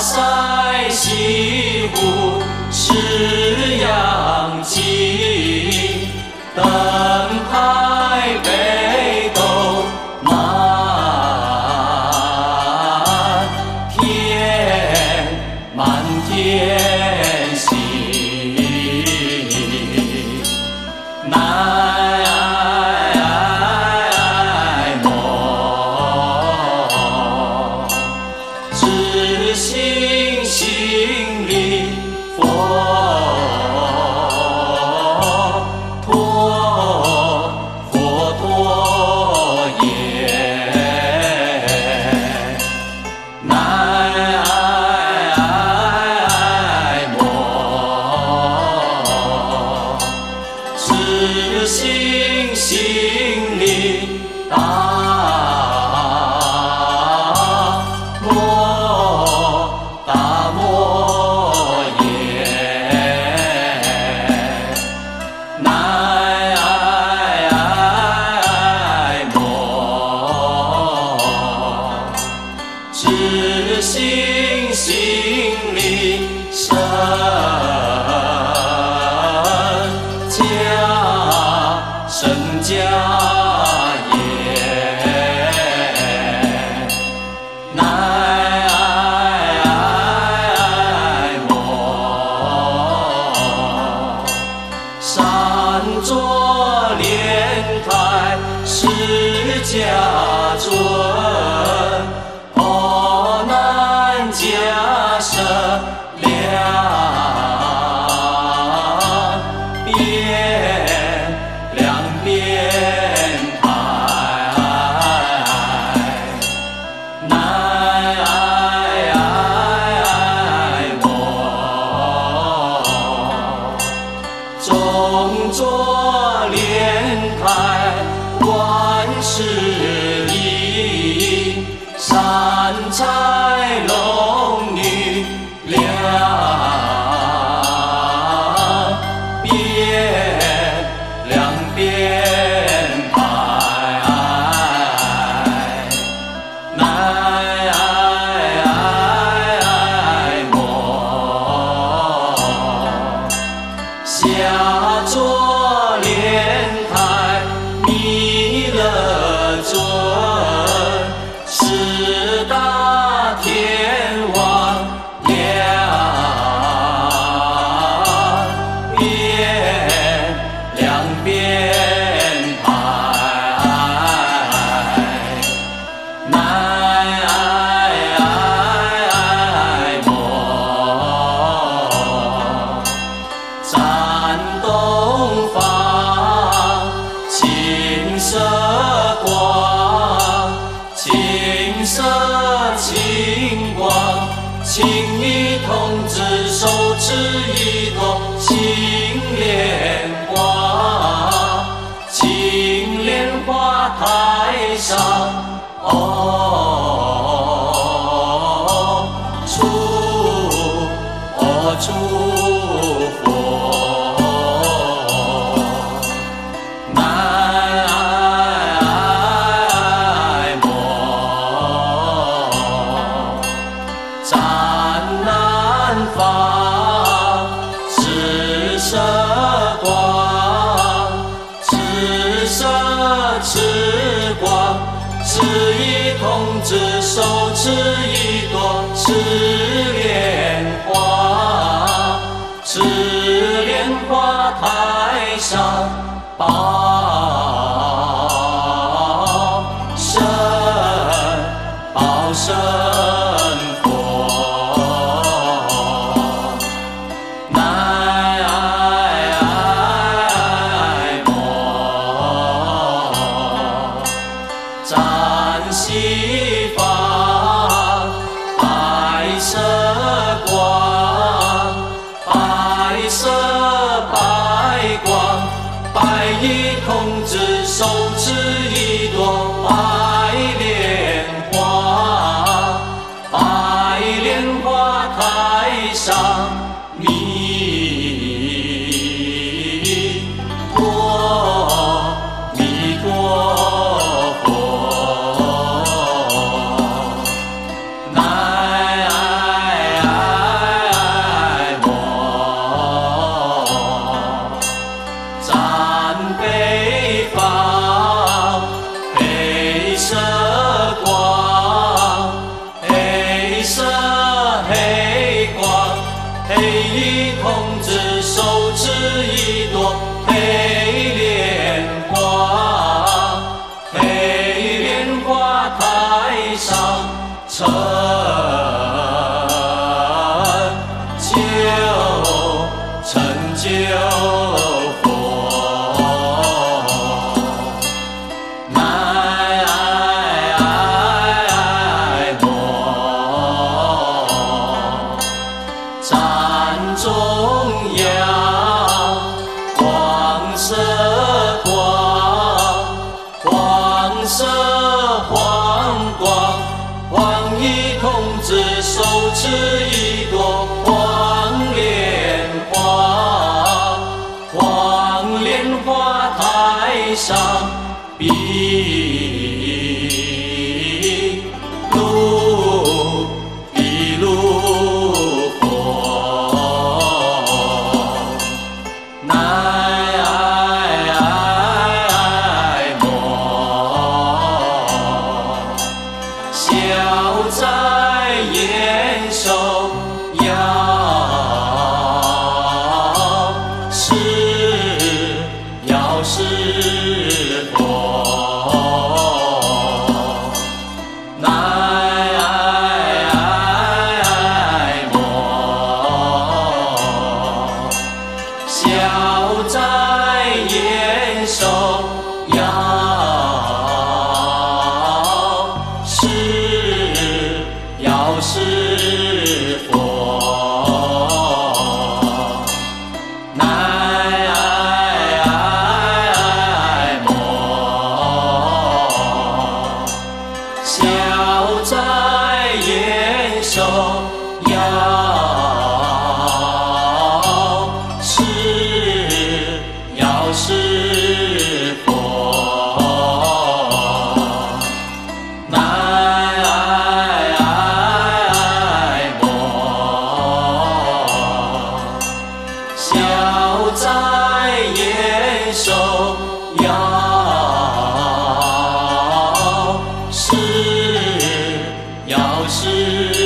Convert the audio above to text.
塞西湖是阳晴，登台北斗满天，满天星。知心心里佛陀，佛陀也。南无知心心里大。知心心里生家，生家业。南无善作莲台释迦尊。假设两边排，南无中作莲台万事宜，三彩龙女两边排，南无下作莲台弥勒尊。四大天王两边排，南无赞东方青色光，青色清光，青衣童子手持一朵青莲花，青莲花台上出佛。赞南方赤色光，赤色赤光，赤衣童子手持一朵赤莲花，赤莲花台上报身赞西方白色光，白色白光，白衣童子手持一朵白莲花，白莲花台上弥陀佛。南持一朵黄莲花，黄莲花台上碧露碧露红，乃梦笑在眼手摇，是佛，乃梦笑在眼手摇，是佛，乃梦笑在眼手摇，是佛，乃梦笑在眼手摇，是